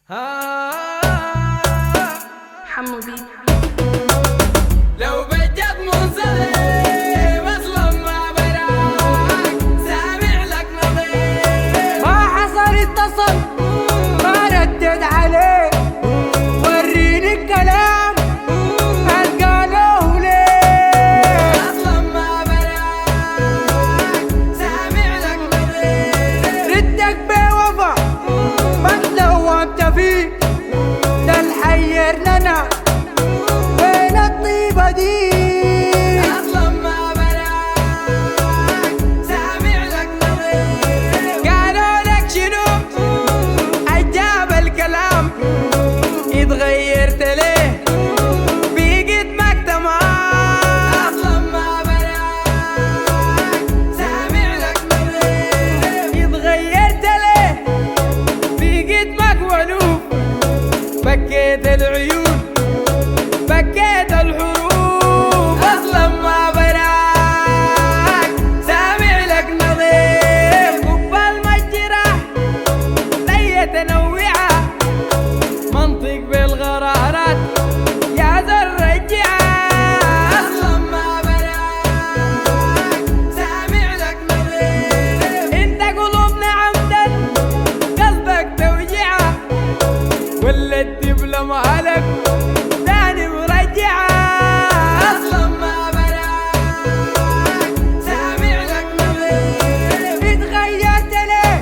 حمو بيت. لو بجد منسلم اصلا ما براك سامع لك نظير ما حصل اتصل ما ردد عليه وريني الكلام قالوه ليه اصلا ما براك سامع لك نظير ردك بوفا ما تلومت فيه ده الحير لنا وين الطيبة دي اصلا ما براك سامع لك نظير قالوا لك شنو عجاب الكلام اتغيرت ليه بقيت مكتمة اصلا ما براك سامع لك نظير اتغيرت ليه بقيت مكولوف بكيت العيون بكيت الحروف اصلا ما براك سامع لك نظير كب المجرة لي تنوعة منطق بالغرارات يا ذا الرجعة اصلا ما براك سامع لك نظير انت قلوبنا عمدا قلبك توجعة ولا الدبلة مالك تاني مرجعة اصلا ما براك سامع لك نظير اتغيرت ليه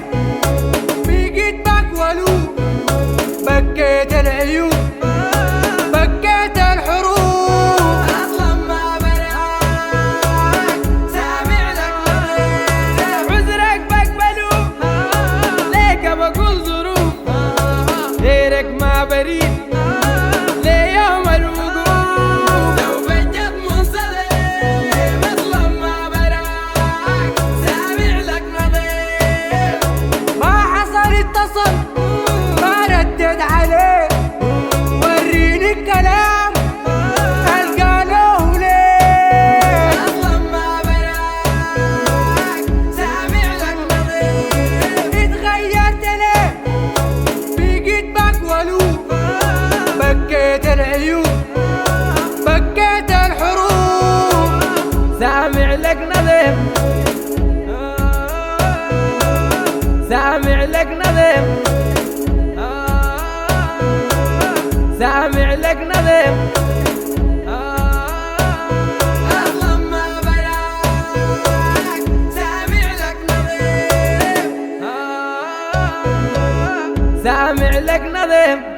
بقيت مكولوف بكيت العيون بكيت الحروف اصلا ما براك سامع لك نظير عذرك بقبله ليك بقول ظروف غيرك ما بريد ليوم الوقوف لو بجد منسلم اصلا ما براك سامع لك نظير ما حصل اتصل ما ردد عليه وريني الكلام قالوه ليه اصلا ما براك سامع لك نظير اتغيرت ليه بقيت مكولوف بكيت العيون بكيت الحروف سامع لك نظير سامع لك نظير سامع لك نظير اصلا ما براك سامع لك نظير سامع لك نظير